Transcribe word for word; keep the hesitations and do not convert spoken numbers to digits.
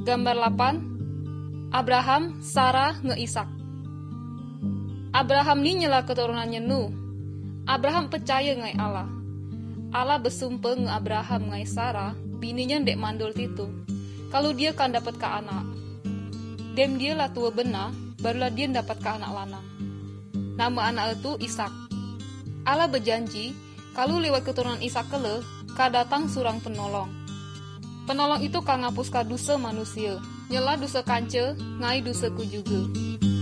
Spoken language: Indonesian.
Gambar delapan. Abraham, Sarah, nge-Isak. Abraham ni nyela keturunannya Nu. Abraham percaya ngai Allah. Allah bersumpah nge Abraham ngai Sarah, bininya ndek mandul titu. Kalau dia kan dapat ke anak. Dem dia lah tua benar, barulah dia dapat ke anak lanang. Nama anak itu Ishak. Allah berjanji, kalau lewat keturunan Ishak kele, ka datang surang penolong. Penolong itu ka ngapuskan dosa manusia, nyela dosa kanca, ngai dosaku juga.